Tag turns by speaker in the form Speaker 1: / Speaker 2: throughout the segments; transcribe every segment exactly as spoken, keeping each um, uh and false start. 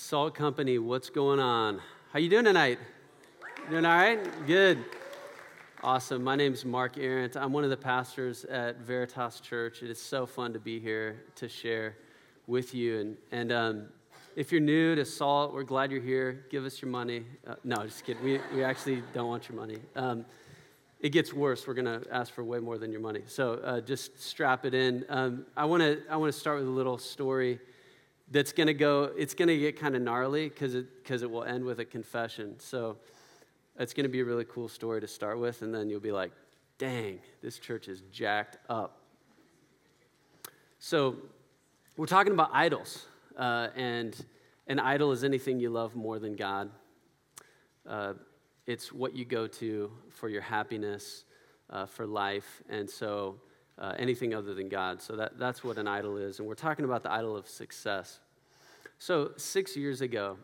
Speaker 1: Salt Company, what's going on? How you doing tonight? Doing all right? Good. Awesome. My name's Mark Arendt. I'm one of the pastors at Veritas Church. It is so fun to be here to share with you. And and um, if you're new to Salt, we're glad you're here. Give us your money. Uh, no, just kidding. We we actually don't want your money. Um, it gets worse. We're going to ask for way more than your money. So uh, just strap it in. Um, I want to I want to start with a little story. That's going to go, it's going to get kind of gnarly because it, because it will end with a confession. So it's going to be a really cool story to start with, and then you'll be like, dang, this church is jacked up. So we're talking about idols, uh, and an idol is anything you love more than God. Uh, it's what you go to for your happiness, uh, for life, and so Uh, anything other than God. So that, that's what an idol is. And we're talking about the idol of success. So six years ago,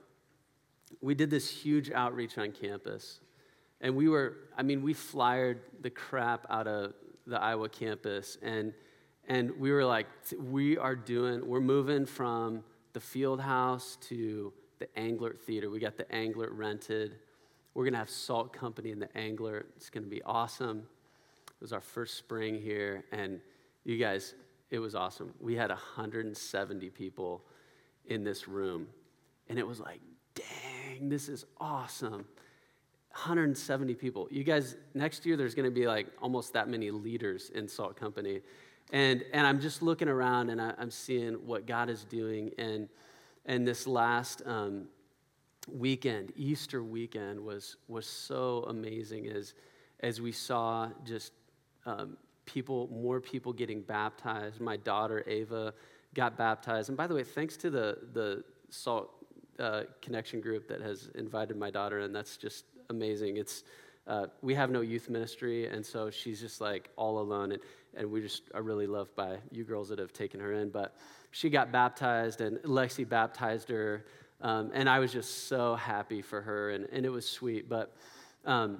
Speaker 1: we did this huge outreach on campus. And we were, I mean, we flyered the crap out of the Iowa campus. And and we were like, we are doing, we're moving from the field house to the Angler Theater. We got the Angler rented. We're going to have Salt Company in the Angler. It's going to be awesome. It was our first spring here, and you guys, it was awesome. We had one hundred seventy people in this room, and it was like, dang, this is awesome. one hundred seventy people. You guys, next year there's going to be like almost that many leaders in Salt Company, and and I'm just looking around, and I, I'm seeing what God is doing, and and this last um, weekend, Easter weekend, was was so amazing as as we saw just Um, people, more people getting baptized. My daughter, Ava, got baptized. And by the way, thanks to the, the Salt uh, Connection group that has invited my daughter, and that's just amazing. It's uh, we have no youth ministry, and so she's just like all alone, and, and we just are really loved by you girls that have taken her in. But she got baptized, and Lexi baptized her, um, and I was just so happy for her, and, and it was sweet. But um,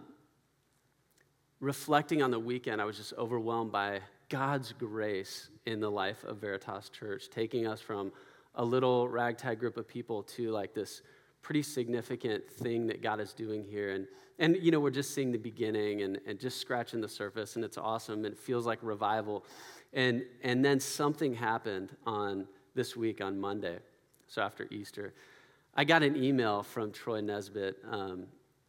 Speaker 1: reflecting on the weekend, I was just overwhelmed by God's grace in the life of Veritas Church, taking us from a little ragtag group of people to like this pretty significant thing that God is doing here. And, and you know, we're just seeing the beginning and, and just scratching the surface, and it's awesome. It feels like revival. And, and then something happened on this week on Monday, so after Easter. I got an email from Troy Nesbitt, um,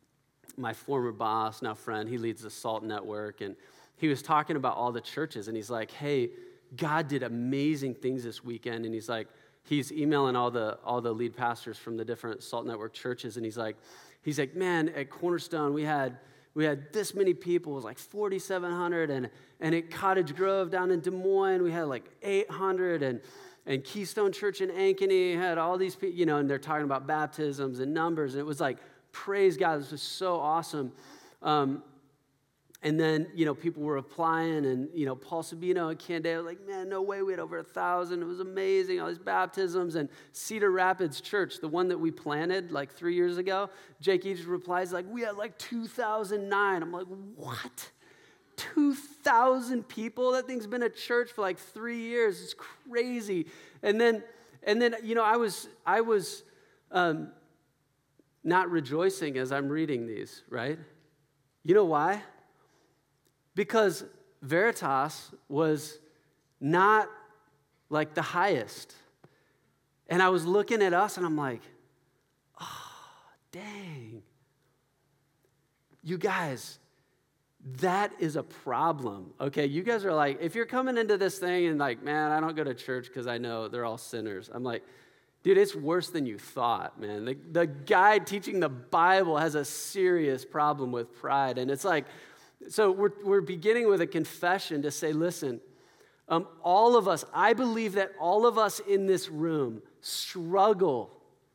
Speaker 1: my former boss, now friend. He leads the Salt Network, and he was talking about all the churches, and he's like, hey, God did amazing things this weekend, and he's like, he's emailing all the all the lead pastors from the different Salt Network churches, and he's like, he's like, man, at Cornerstone, we had we had this many people, it was like forty-seven hundred, and and at Cottage Grove down in Des Moines, we had like eight hundred, and and Keystone Church in Ankeny had all these people, you know, and they're talking about baptisms and numbers, and it was like, praise God, this was so awesome. Um, and then, you know, people were applying, and, you know, Paul Sabino and Candela were like, man, no way, we had over a thousand. It was amazing, all these baptisms. And Cedar Rapids Church, the one that we planted like three years ago, Jake Eads replies like, we had like two thousand nine. I'm like, what? two thousand people? That thing's been a church for like three years. It's crazy. And then, and then, you know, I was, I was, um, not rejoicing as I'm reading these, right? You know why? Because Veritas was not like the highest. And I was looking at us, and I'm like, oh, dang. You guys, that is a problem, okay? You guys are like, if you're coming into this thing and like, man, I don't go to church because I know they're all sinners. I'm like, dude, it's worse than you thought, man. The, the guy teaching the Bible has a serious problem with pride. And it's like, so we're, we're beginning with a confession to say, listen, um, all of us, I believe that all of us in this room struggle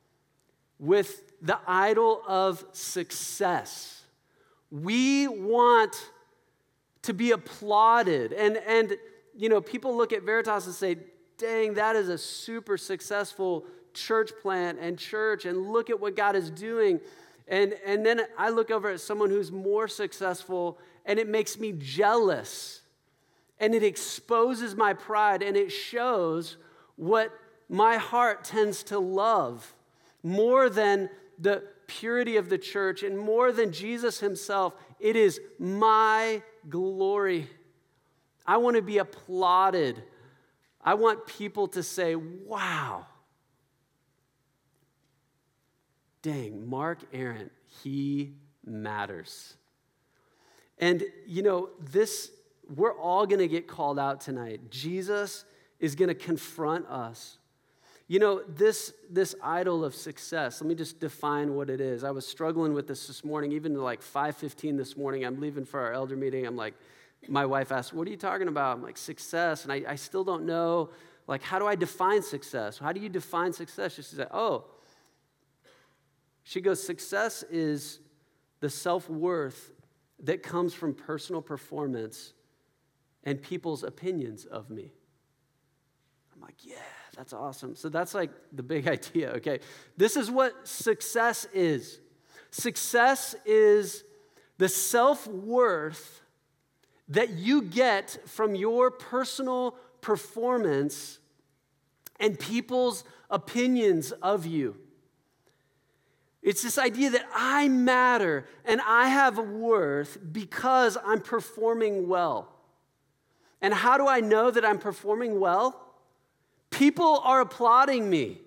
Speaker 1: with the idol of success. We want to be applauded. And, and you know, people look at Veritas and say, dang, that is a super successful church plant and church, and look at what God is doing. And, and then I look over at someone who's more successful, and it makes me jealous. And it exposes my pride, and it shows what my heart tends to love. more than the purity of the church and more than Jesus himself, it is my glory. I want to be applauded. I want people to say, wow, dang, Mark Arendt, he matters. And, you know, this, we're all going to get called out tonight. Jesus is going to confront us. You know, this, this idol of success, let me just define what it is. I was struggling with this this morning, even like five fifteen this morning. I'm leaving for our elder meeting. I'm like, my wife asked, what are you talking about? I'm like, success. And I, I still don't know, like, how do I define success? How do you define success? She said, oh, she goes, success is the self-worth that comes from personal performance and people's opinions of me. I'm like, yeah, that's awesome. So that's like the big idea, okay? This is what success is. Success is the self-worth that you get from your personal performance and people's opinions of you. It's this idea that I matter and I have worth because I'm performing well. And how do I know that I'm performing well? People are applauding me.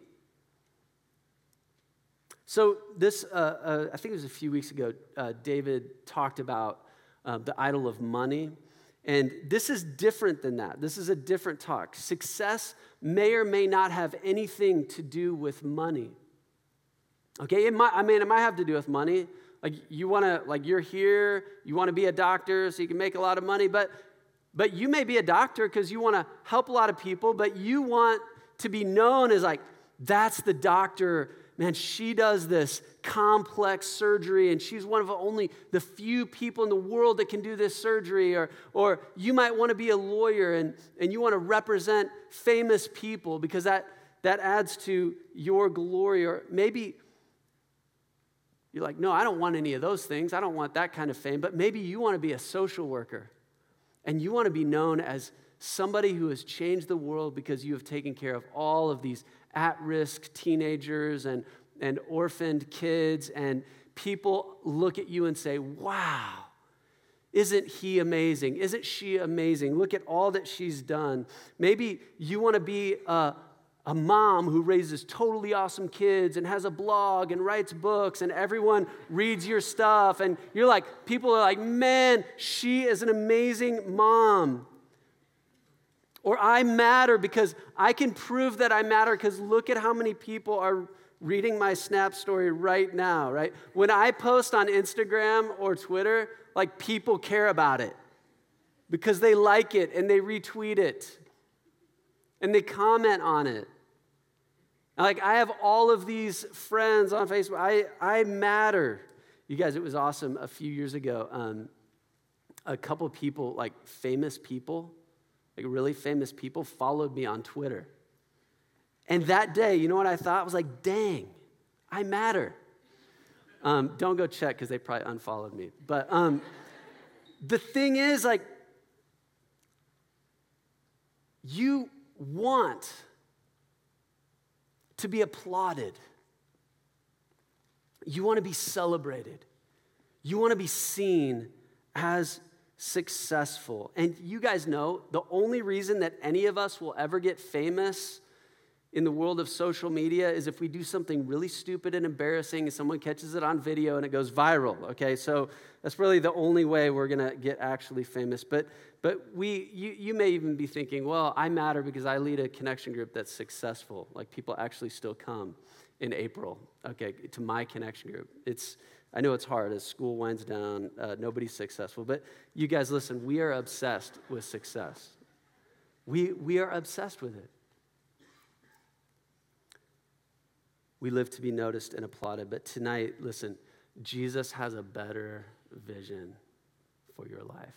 Speaker 1: So this, uh, uh, I think it was a few weeks ago, uh, David talked about uh, the idol of money. And this is different than that. This is a different talk. Success may or may not have anything to do with money. Okay, it might, I mean, it might have to do with money. Like you want to, like you're here, you want to be a doctor so you can make a lot of money, but But you may be a doctor because you want to help a lot of people, but you want to be known as like, that's the doctor. Man, she does this complex surgery, and she's one of only the few people in the world that can do this surgery. Or, or you might want to be a lawyer, and, and you want to represent famous people because that, that adds to your glory. Or maybe you're like, no, I don't want any of those things. I don't want that kind of fame. But maybe you want to be a social worker. And you want to be known as somebody who has changed the world because you have taken care of all of these at-risk teenagers and, and orphaned kids, and people look at you and say, wow, isn't he amazing? Isn't she amazing? Look at all that she's done. Maybe you want to be a, a mom who raises totally awesome kids and has a blog and writes books and everyone reads your stuff and you're like, people are like, man, she is an amazing mom. Or I matter because I can prove that I matter because look at how many people are reading my Snap story right now, right? When I post on Instagram or Twitter, like people care about it because they like it and they retweet it. And they comment on it. Like, I have all of these friends on Facebook. I, I matter. You guys, it was awesome. A few years ago, um, a couple people, like famous people, like really famous people, followed me on Twitter. And that day, you know what I thought? I was like, dang, I matter. Um, don't go check because they probably unfollowed me. But um, the thing is, like, you want to be applauded. You want to be celebrated. You want to be seen as successful. And you guys know the only reason that any of us will ever get famous in the world of social media is if we do something really stupid and embarrassing and someone catches it on video and it goes viral, okay? So that's really the only way we're going to get actually famous. But but we you, you may even be thinking, well, I matter because I lead a connection group that's successful. Like people actually still come in April, okay, to my connection group. It's I know it's hard as school winds down, uh, nobody's successful. But you guys, listen, we are obsessed with success. We we are obsessed with it. We live to be noticed and applauded. But tonight, listen, Jesus has a better vision for your life.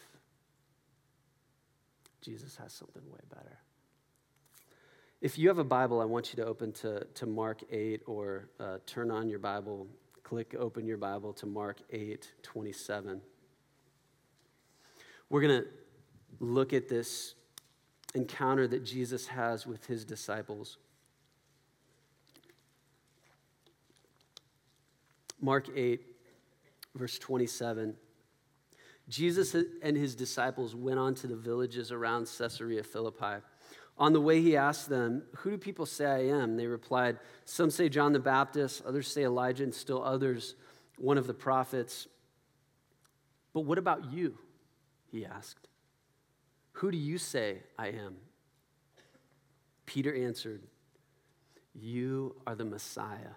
Speaker 1: Jesus has something way better. If you have a Bible, I want you to open to, to Mark eight or uh, turn on your Bible, click open your Bible to Mark eight twenty-seven. We're going to look at this encounter that Jesus has with his disciples. Mark eight, verse twenty-seven. Jesus and his disciples went on to the villages around Caesarea Philippi. On the way, he asked them, "Who do people say I am?" They replied, "Some say John the Baptist, others say Elijah, and still others, one of the prophets." "But what about you?" he asked. "Who do you say I am?" Peter answered, "You are the Messiah."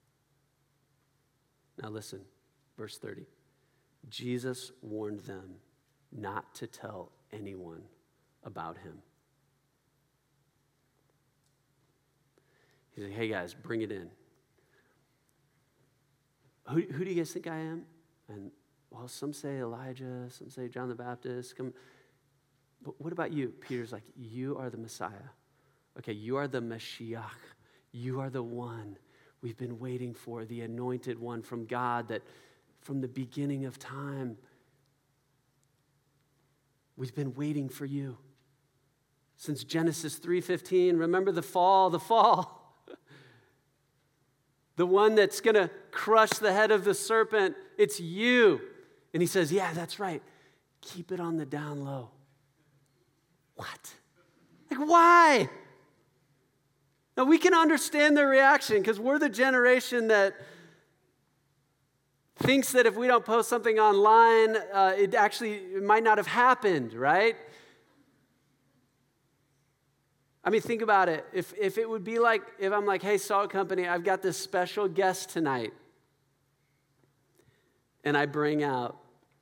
Speaker 1: Now listen, verse thirty. Jesus warned them not to tell anyone about him. He's like, "Hey guys, bring it in. Who, who do you guys think I am?" And well, some say Elijah, some say John the Baptist. Come, but what about you? Peter's like, "You are the Messiah. Okay, you are the Mashiach. You are the one we've been waiting for, the anointed one from God that from the beginning of time, we've been waiting for you. Since Genesis three fifteen, remember the fall, the fall. The one that's going to crush the head of the serpent, it's you." And he says, "Yeah, that's right. Keep it on the down low." What? Like, why? Now, we can understand their reaction because we're the generation that thinks that if we don't post something online, uh, it actually it might not have happened, right? I mean, think about it. If if it would be like, if I'm like, "Hey, Salt Company, I've got this special guest tonight," and I bring out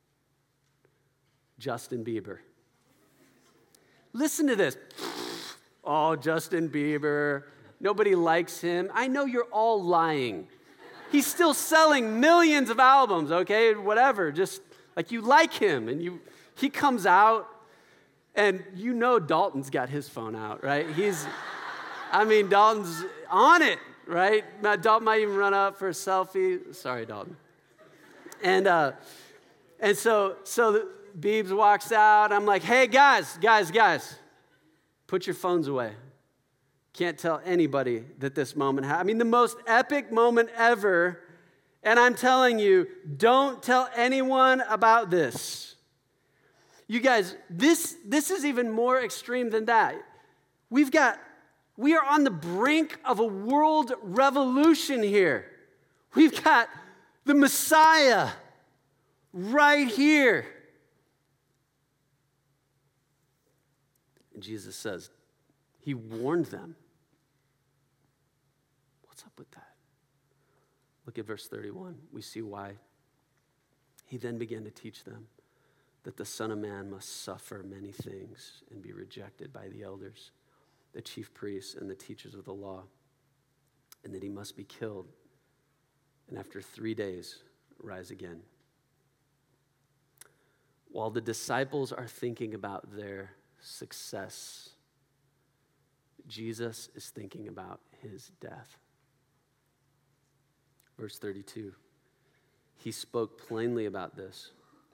Speaker 1: Justin Bieber. Listen to this. "Oh, Justin Bieber. Nobody likes him." I know you're all lying. He's still selling millions of albums, okay? Whatever. Just like you like him, and you he comes out, and you know Dalton's got his phone out, right? He's, I mean, Dalton's on it, right? Dalton might even run up for a selfie. Sorry, Dalton. And uh, and so so Biebs walks out. I'm like, "Hey, guys, guys, guys, put your phones away. Can't tell anybody that this moment happened." I mean, the most epic moment ever. And I'm telling you, don't tell anyone about this. You guys, this, this is even more extreme than that. We've got, we are on the brink of a world revolution here. We've got the Messiah right here. And Jesus says, he warned them. What's up with that? Look at verse thirty-one. We see why. He then began to teach them that the Son of Man must suffer many things and be rejected by the elders, the chief priests, and the teachers of the law, and that he must be killed, and after three days rise again. While the disciples are thinking about their success, Jesus is thinking about his death. Verse thirty-two, he spoke plainly about this.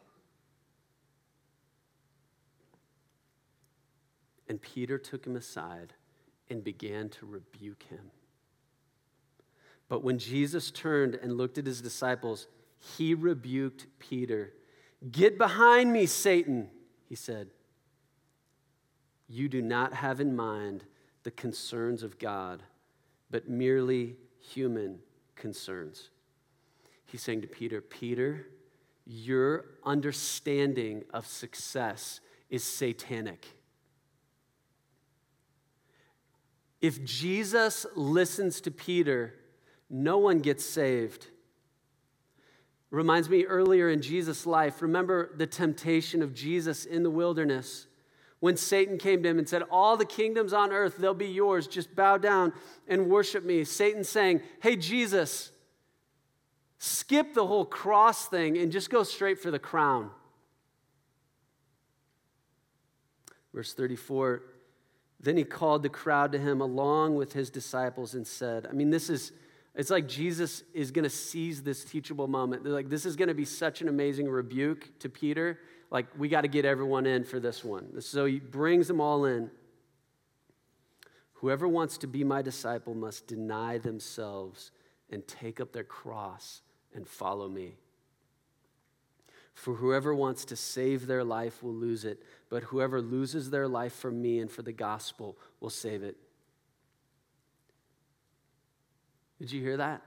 Speaker 1: And Peter took him aside and began to rebuke him. But when Jesus turned and looked at his disciples, he rebuked Peter. "Get behind me, Satan," he said. "You do not have in mind the concerns of God, but merely human concerns." He's saying to Peter, Peter, your understanding of success is satanic. If Jesus listens to Peter, no one gets saved. Reminds me earlier in Jesus' life, remember the temptation of Jesus in the wilderness when Satan came to him and said, "All the kingdoms on earth, they'll be yours. Just bow down and worship me." Satan saying, "Hey, Jesus, skip the whole cross thing and just go straight for the crown." Verse thirty-four, then he called the crowd to him along with his disciples and said, I mean, this is, it's like Jesus is going to seize this teachable moment. They're like, this is going to be such an amazing rebuke to Peter. Like, we got to get everyone in for this one. So he brings them all in. "Whoever wants to be my disciple must deny themselves and take up their cross and follow me. For whoever wants to save their life will lose it, but whoever loses their life for me and for the gospel will save it. Did you hear that?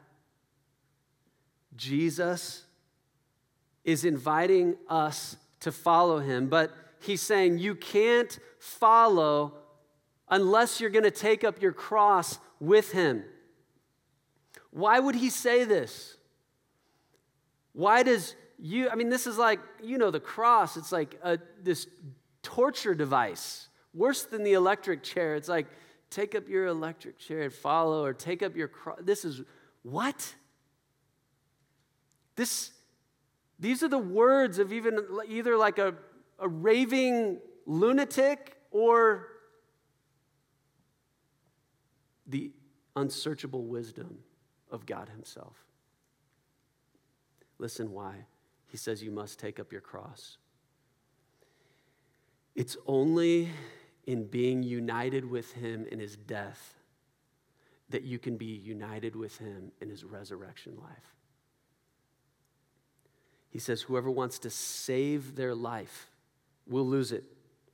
Speaker 1: Jesus is inviting us to follow him, but he's saying you can't follow unless you're going to take up your cross with him. Why would he say this? Why does you, I mean, this is like, you know, the cross, it's like a, this torture device, worse than the electric chair. It's like, take up your electric chair and follow, or take up your cross. This is, what? This, these are the words of even either like a, a raving lunatic or the unsearchable wisdom of God himself. Listen why. He says you must take up your cross. It's only in being united with him in his death that you can be united with him in his resurrection life. He says whoever wants to save their life will lose it.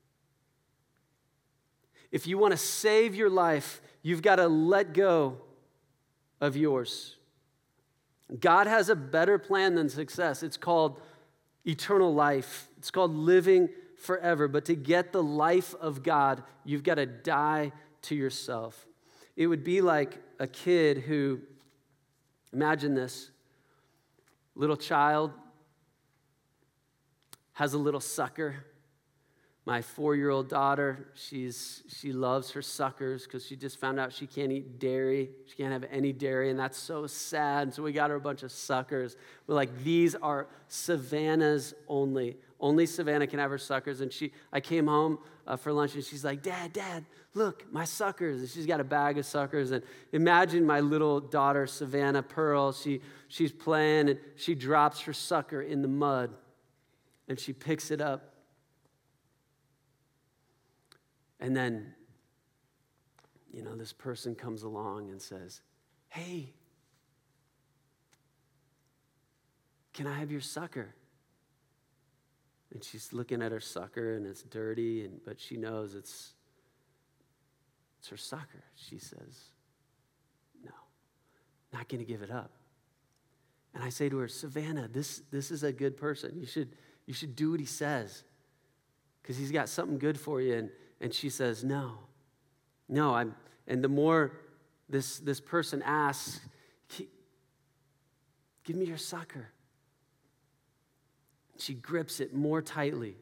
Speaker 1: If you want to save your life, you've got to let go of yours. God has a better plan than success. It's called eternal life. It's called living forever. But to get the life of God, you've got to die to yourself. It would be like a kid who, imagine this, little child has a little sucker. My four-year-old daughter, she's she loves her suckers because she just found out she can't eat dairy. She can't have any dairy, and that's so sad. So we got her a bunch of suckers. We're like, these are Savannah's only. Only Savannah can have her suckers. And she, I came home uh, for lunch, and she's like, Dad, Dad, look, my suckers. And she's got a bag of suckers. And imagine my little daughter, Savannah Pearl. She she's playing, and she drops her sucker in the mud, and she picks it up. And then, you know, this person comes along and says, hey, can I have your sucker? And she's looking at her sucker, and it's dirty, and but she knows it's, it's her sucker. She says, no, not going to give it up. And I say to her, Savannah, this, this is a good person. You should, you should do what he says because he's got something good for you. And And she says, no, no. I'm, and the more this, this person asks, give me your sucker. She grips it more tightly.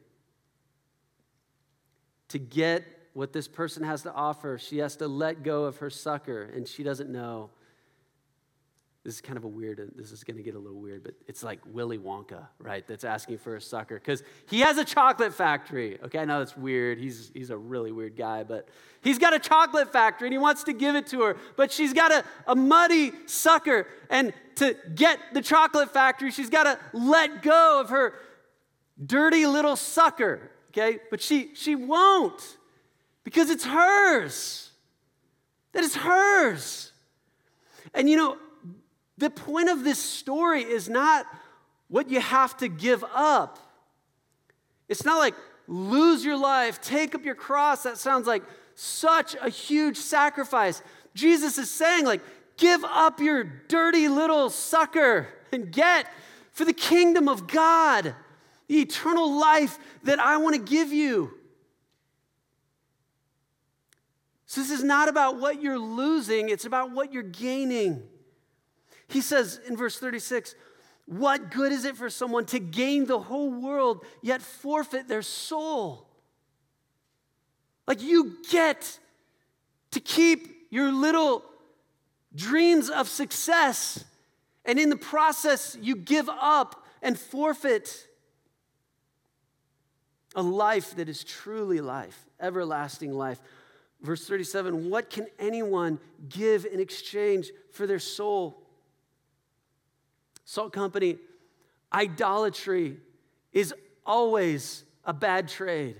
Speaker 1: To get what this person has to offer, she has to let go of her sucker, and she doesn't know. This is kind of a weird, this is going to get a little weird, but it's like Willy Wonka, right, that's asking for a sucker because he has a chocolate factory. Okay, I know that's weird. He's, he's a really weird guy, but he's got a chocolate factory and he wants to give it to her, but she's got a, a muddy sucker, and to get the chocolate factory, she's got to let go of her dirty little sucker, okay? But she, she won't because it's hers. That is hers. And you know, the point of this story is not what you have to give up. It's not like lose your life, take up your cross. That sounds like such a huge sacrifice. Jesus is saying, like, give up your dirty little sucker and get for the kingdom of God, the eternal life that I want to give you. So this is not about what you're losing, it's about what you're gaining. He says in verse thirty-six, what good is it for someone to gain the whole world yet forfeit their soul? Like, you get to keep your little dreams of success, and in the process you give up and forfeit a life that is truly life, everlasting life. Verse thirty-seven, what can anyone give in exchange for their soul? Salt Company, idolatry is always a bad trade.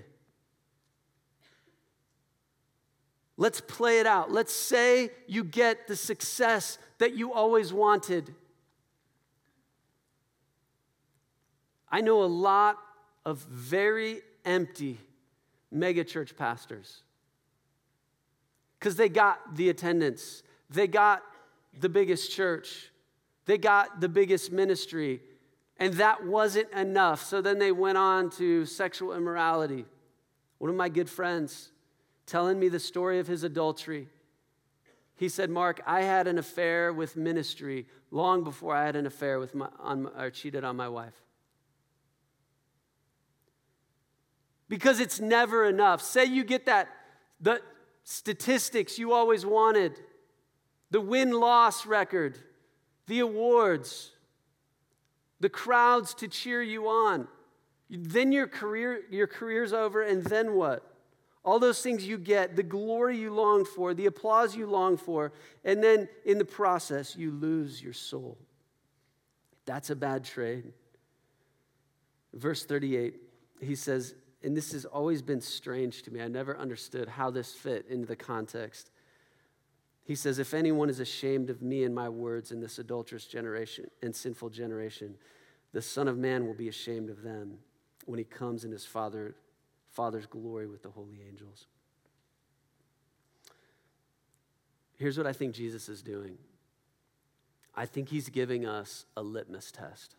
Speaker 1: Let's play it out. Let's say you get the success that you always wanted. I know a lot of very empty megachurch pastors because they got the attendance, they got the biggest church, they got the biggest ministry, and that wasn't enough. So then they went on to sexual immorality. One of my good friends telling me the story of his adultery. He said, Mark, I had an affair with ministry long before I had an affair with my, on, or cheated on my wife. Because it's never enough. Say you get that, the statistics you always wanted, the win-loss record, the awards, the crowds to cheer you on. Then your career, your career's over, and then what? All those things you get, the glory you long for, the applause you long for, and then in the process, you lose your soul. That's a bad trade. Verse thirty-eight, he says, and this has always been strange to me. I never understood how this fit into the context. He says, if anyone is ashamed of me and my words in this adulterous generation and sinful generation, the Son of Man will be ashamed of them when he comes in his Father, Father's glory with the holy angels. Here's what I think Jesus is doing. I think he's giving us a litmus test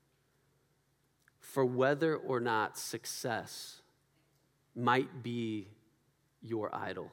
Speaker 1: for whether or not success might be your idol.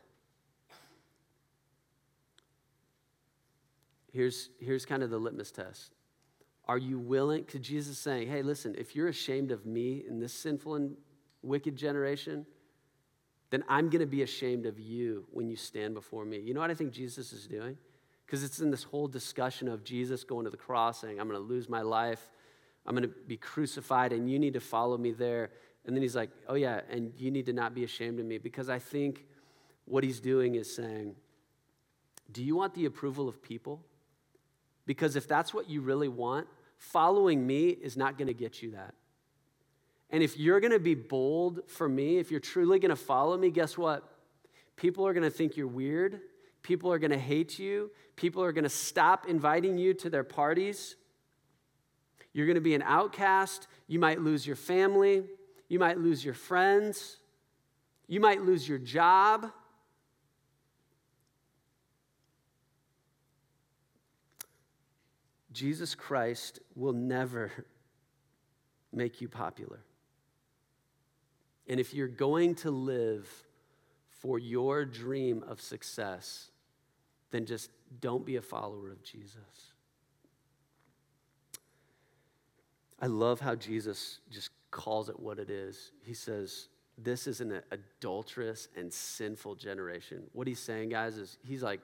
Speaker 1: Here's, here's kind of the litmus test. Are you willing, because Jesus is saying, hey, listen, if you're ashamed of me in this sinful and wicked generation, then I'm going to be ashamed of you when you stand before me. You know what I think Jesus is doing? Because it's in this whole discussion of Jesus going to the cross saying, I'm going to lose my life, I'm going to be crucified, and you need to follow me there. And then he's like, oh yeah, and you need to not be ashamed of me. Because I think what he's doing is saying, do you want the approval of people? Because if that's what you really want, following me is not going to get you that. And if you're going to be bold for me, if you're truly going to follow me, guess what? People are going to think you're weird. People are going to hate you. People are going to stop inviting you to their parties. You're going to be an outcast. You might lose your family. You might lose your friends. You might lose your job. Jesus Christ will never make you popular. And if you're going to live for your dream of success, then just don't be a follower of Jesus. I love how Jesus just calls it what it is. He says, this is an adulterous and sinful generation. What he's saying, guys, is he's like,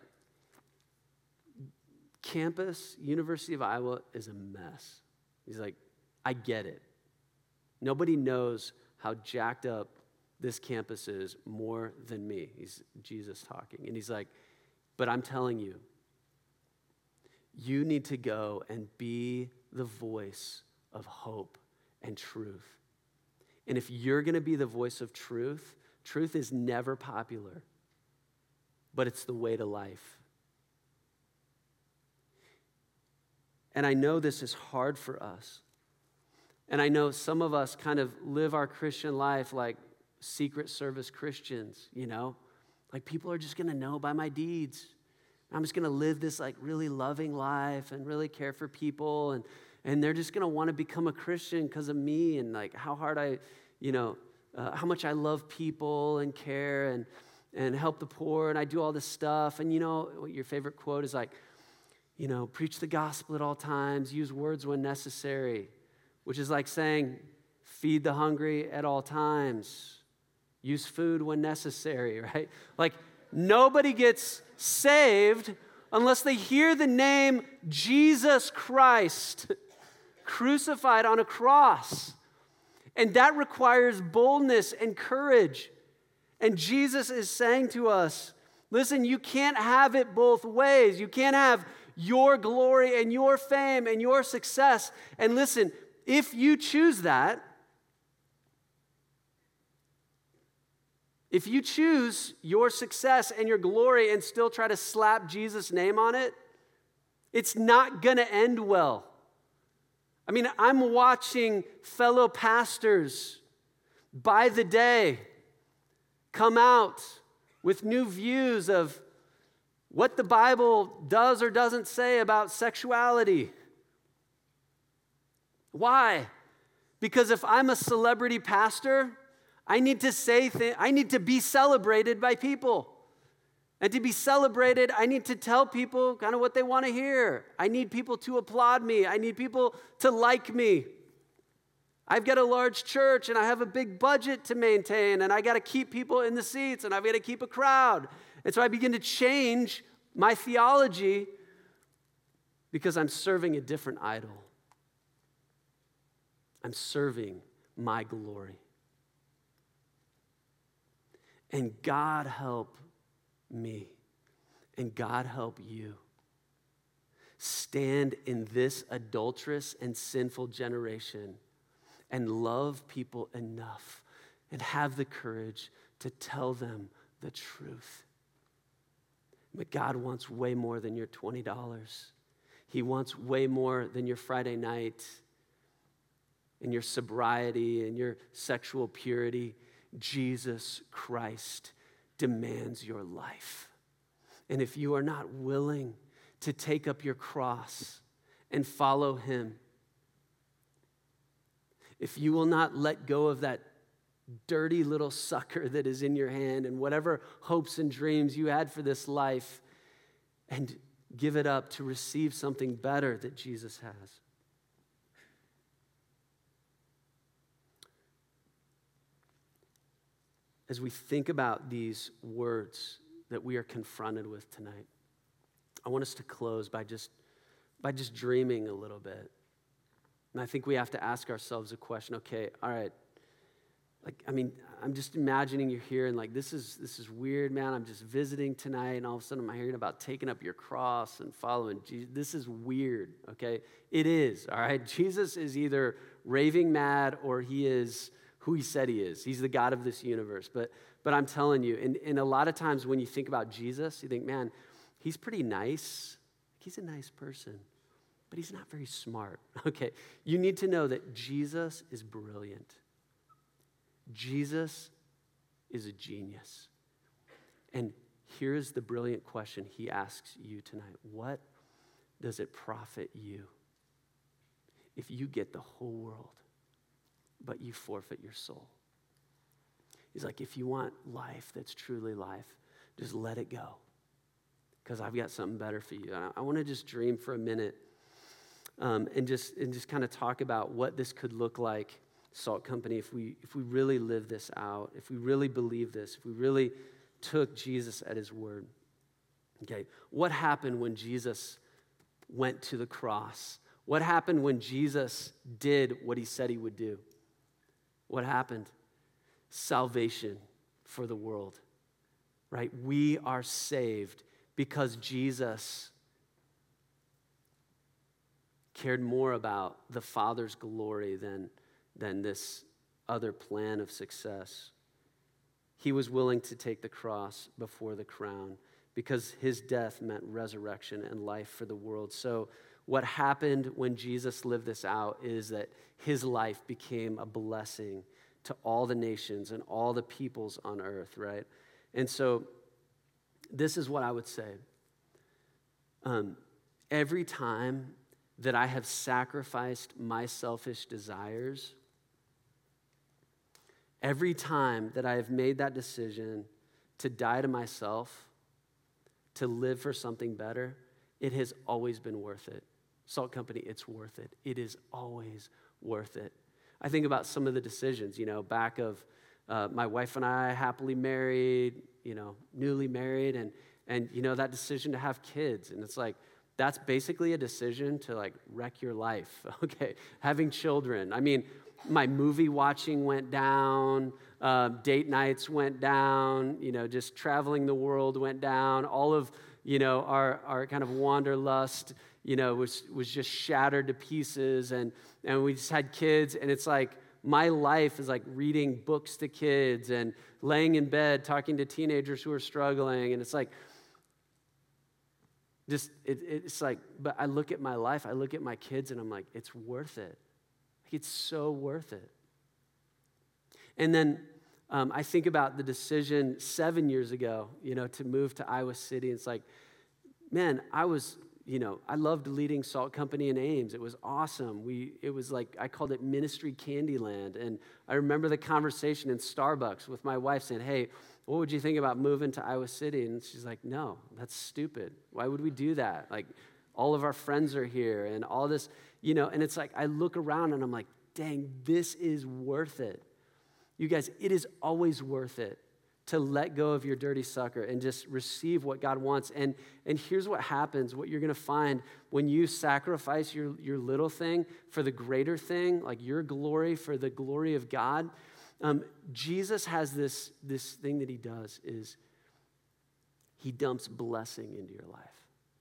Speaker 1: campus, University of Iowa is a mess. He's like, I get it. Nobody knows how jacked up this campus is more than me. He's Jesus talking. And he's like, but I'm telling you, you need to go and be the voice of hope and truth. And if you're going to be the voice of truth, truth is never popular, but it's the way to life. And I know this is hard for us. And I know some of us kind of live our Christian life like Secret Service Christians, you know? Like people are just going to know by my deeds. I'm just going to live this like really loving life and really care for people. And, and they're just going to want to become a Christian because of me and like how hard I, you know, uh, how much I love people and care and, and help the poor. And I do all this stuff. And you know, your favorite quote is like, you know, preach the gospel at all times, use words when necessary, which is like saying, feed the hungry at all times, use food when necessary, right? Like, nobody gets saved unless they hear the name Jesus Christ crucified on a cross. And that requires boldness and courage. And Jesus is saying to us, listen, you can't have it both ways. You can't have your glory and your fame and your success. And listen, if you choose that, if you choose your success and your glory and still try to slap Jesus' name on it, it's not going to end well. I mean, I'm watching fellow pastors by the day come out with new views of what the Bible does or doesn't say about sexuality. Why? Because if I'm a celebrity pastor, I need to say things, I need to be celebrated by people. And to be celebrated, I need to tell people kind of what they want to hear. I need people to applaud me. I need people to like me. I've got a large church and I have a big budget to maintain and I got to keep people in the seats and I've got to keep a crowd. And so I begin to change my theology because I'm serving a different idol. I'm serving my glory. And God help me, and God help you stand in this adulterous and sinful generation and love people enough and have the courage to tell them the truth. But God wants way more than your twenty dollars. He wants way more than your Friday night and your sobriety and your sexual purity. Jesus Christ demands your life. And if you are not willing to take up your cross and follow him, if you will not let go of that dirty little sucker that is in your hand and whatever hopes and dreams you had for this life and give it up to receive something better that Jesus has. As we think about these words that we are confronted with tonight, I want us to close by just, by just dreaming a little bit. And I think we have to ask ourselves a question, okay, all right, like, I mean, I'm just imagining you're here and like, this is this is weird, man. I'm just visiting tonight and all of a sudden I'm hearing about taking up your cross and following Jesus. This is weird, okay? It is, all right? Jesus is either raving mad or he is who he said he is. He's the God of this universe. But but I'm telling you, and, and a lot of times when you think about Jesus, you think, man, he's pretty nice. He's a nice person, but he's not very smart, okay? You need to know that Jesus is brilliant. Jesus is a genius. And here's the brilliant question he asks you tonight. What does it profit you if you get the whole world, but you forfeit your soul? He's like, if you want life that's truly life, just let it go, because I've got something better for you. And I, I want to just dream for a minute um, and just and just kind of talk about what this could look like, Salt Company, if we if we really live this out, if we really believe this, if we really took Jesus at his word. Okay, what happened when Jesus went to the cross? What happened when Jesus did what he said he would do? What happened? Salvation for the world, right? We are saved because Jesus cared more about the Father's glory than, than this other plan of success. He was willing to take the cross before the crown because his death meant resurrection and life for the world. So what happened when Jesus lived this out is that his life became a blessing to all the nations and all the peoples on earth, right? And so this is what I would say. Um, every time that I have sacrificed my selfish desires, every time that I have made that decision to die to myself, to live for something better, it has always been worth it. Salt Company, it's worth it. It is always worth it. I think about some of the decisions, you know, back of uh, my wife and I happily married, you know, newly married, and, and, you know, that decision to have kids. And it's like, that's basically a decision to, like, wreck your life, okay? Having children. I mean, my movie watching went down, uh, date nights went down, you know, just traveling the world went down. All of, you know, our, our kind of wanderlust, you know, was was just shattered to pieces, and and we just had kids, and it's like my life is like reading books to kids and laying in bed talking to teenagers who are struggling, and it's like just, it, it's like, but I look at my life, I look at my kids, and I'm like, it's worth it. Like, it's so worth it. And then um, I think about the decision seven years ago, you know, to move to Iowa City. It's like, man, I was, you know, I loved leading Salt Company in Ames. It was awesome. We, it was like, I called it Ministry Candyland. And I remember the conversation in Starbucks with my wife saying, hey, what would you think about moving to Iowa City? And she's like, no, that's stupid. Why would we do that? Like, all of our friends are here and all this, you know, and it's like, I look around and I'm like, dang, this is worth it. You guys, it is always worth it to let go of your dirty sucker and just receive what God wants. And, and here's what happens, what you're going to find when you sacrifice your, your little thing for the greater thing, like your glory for the glory of God. Um, Jesus has this, this thing that he does is he dumps blessing into your life.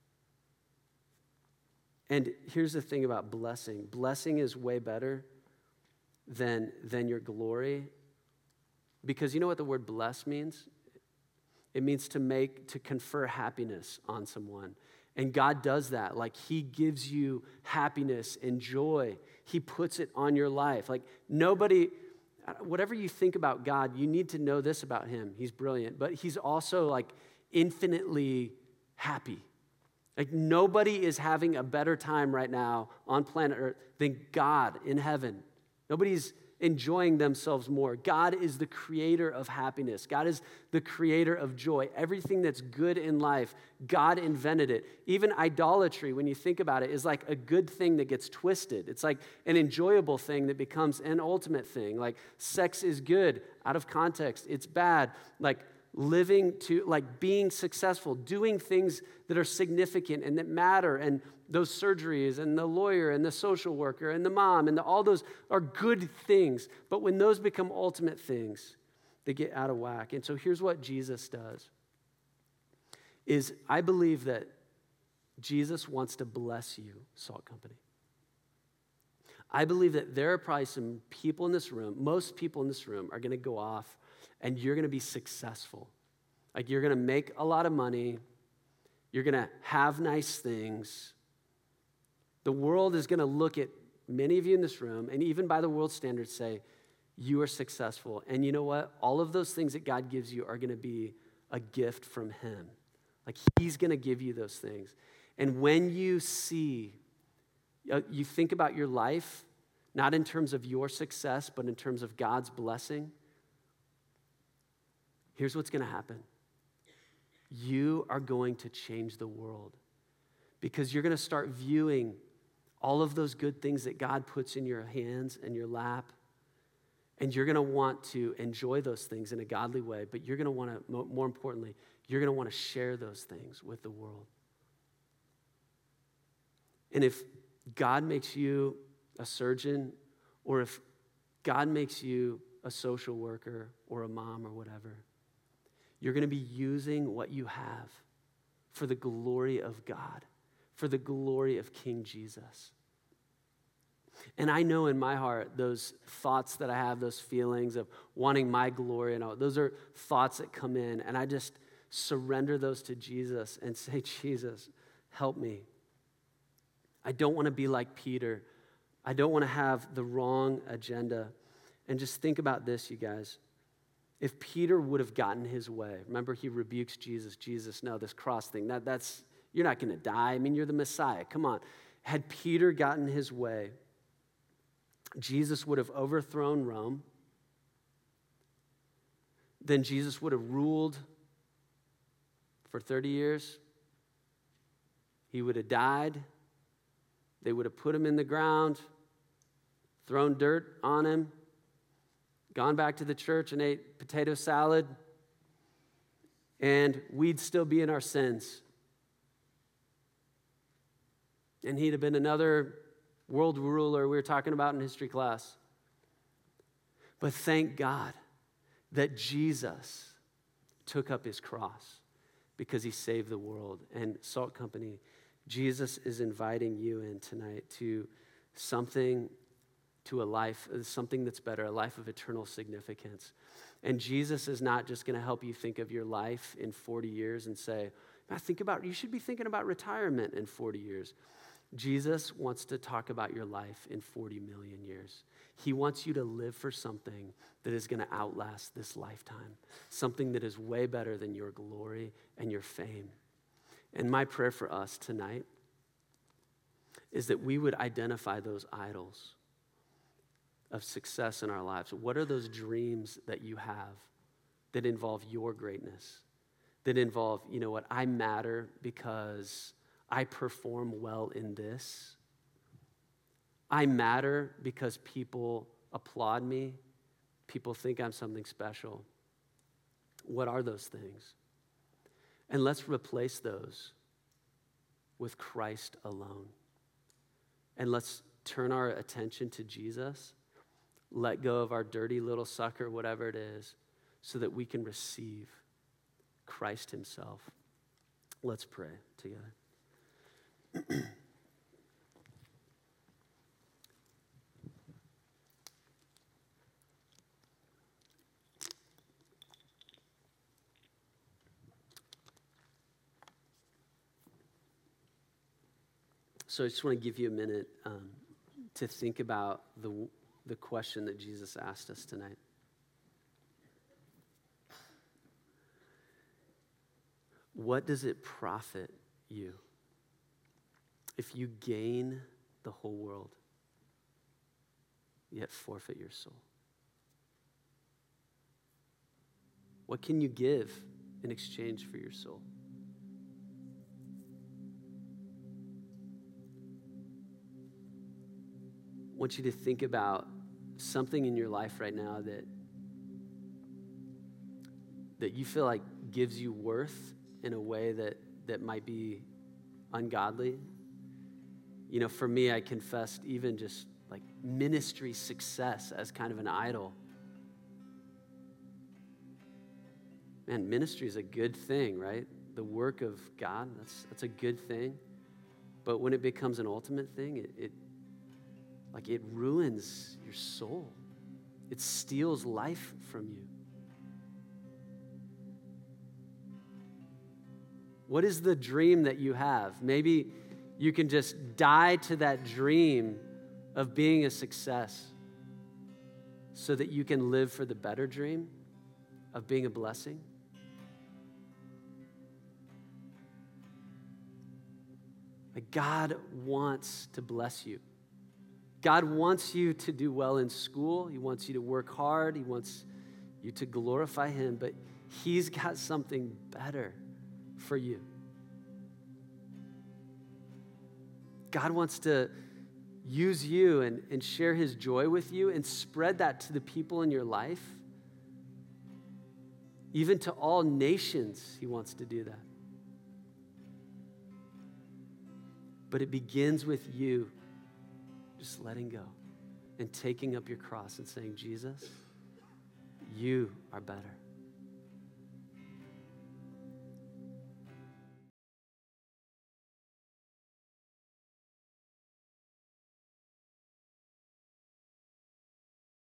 Speaker 1: And here's the thing about blessing. Blessing is way better than, than your glory. Because you know what the word bless means? It means to make, to confer happiness on someone. And God does that. Like, he gives you happiness and joy. He puts it on your life. Like, nobody, whatever you think about God, you need to know this about him. He's brilliant, but he's also like infinitely happy. Like, nobody is having a better time right now on planet Earth than God in heaven. Nobody's enjoying themselves more. God is the creator of happiness. God is the creator of joy. Everything that's good in life, God invented it. Even idolatry, when you think about it, is like a good thing that gets twisted. It's like an enjoyable thing that becomes an ultimate thing. Like, sex is good. Out of context, it's bad. Like, living to, like, being successful, doing things that are significant and that matter, and those surgeries and the lawyer and the social worker and the mom and the, all those are good things. But when those become ultimate things, they get out of whack. And so here's what Jesus does, is I believe that Jesus wants to bless you, Salt Company. I believe that there are probably some people in this room, most people in this room are going to go off and you're going to be successful. Like, you're going to make a lot of money. You're going to have nice things. The world is going to look at many of you in this room, and even by the world standards say, you are successful. And you know what? All of those things that God gives you are going to be a gift from him. Like, he's going to give you those things. And when you see, you think about your life, not in terms of your success, but in terms of God's blessing, here's what's going to happen. You are going to change the world because you're going to start viewing all of those good things that God puts in your hands and your lap, and you're going to want to enjoy those things in a godly way, but you're going to want to, more importantly, you're going to want to share those things with the world. And if God makes you a surgeon, or if God makes you a social worker or a mom or whatever, you're going to be using what you have for the glory of God, for the glory of King Jesus. And I know in my heart, those thoughts that I have, those feelings of wanting my glory and all, those are thoughts that come in, and I just surrender those to Jesus and say, Jesus, help me. I don't want to be like Peter. I don't want to have the wrong agenda. And just think about this, you guys. If Peter would have gotten his way, remember he rebukes Jesus. Jesus, no, this cross thing, that, that's, you're not going to die. I mean, you're the Messiah. Come on. Had Peter gotten his way, Jesus would have overthrown Rome. Then Jesus would have ruled for thirty years. He would have died. They would have put him in the ground, thrown dirt on him, gone back to the church and ate potato salad, and we'd still be in our sins. And he'd have been another world ruler we were talking about in history class. But thank God that Jesus took up his cross because he saved the world. And Salt Company, Jesus is inviting you in tonight to something, to a life, something that's better, a life of eternal significance. And Jesus is not just going to help you think of your life in forty years and say, Now think about, you should be thinking about retirement in forty years. Jesus wants to talk about your life in forty million years. He wants you to live for something that is going to outlast this lifetime, something that is way better than your glory and your fame. And my prayer for us tonight is that we would identify those idols of success in our lives. What are those dreams that you have that involve your greatness, that involve, you know what, I matter because I perform well in this. I matter because people applaud me. People think I'm something special. What are those things? And let's replace those with Christ alone. And let's turn our attention to Jesus, let go of our dirty little sucker, whatever it is, so that we can receive Christ himself. Let's pray together. So I just want to give you a minute um, to think about the, the question that Jesus asked us tonight. What does it profit you if you gain the whole world, yet forfeit your soul? What can you give in exchange for your soul? I want you to think about something in your life right now that, that you feel like gives you worth in a way that, that might be ungodly. You know, for me, I confessed even just like ministry success as kind of an idol. Man, ministry is a good thing, right? The work of God, that's that's a good thing. But when it becomes an ultimate thing, it, it like it ruins your soul. It steals life from you. What is the dream that you have? Maybe you can just die to that dream of being a success so that you can live for the better dream of being a blessing. Like God wants to bless you. God wants you to do well in school. He wants you to work hard. He wants you to glorify him, but he's got something better for you. God wants to use you and, and share his joy with you and spread that to the people in your life. Even to all nations, he wants to do that. But it begins with you just letting go and taking up your cross and saying, Jesus, you are better.